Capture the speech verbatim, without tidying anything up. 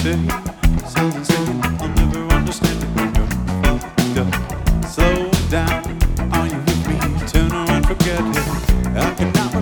day. Sounds insane, I'll never understand it when you're fucked up. Slow down, are you with me? Turn around, forget it. I cannot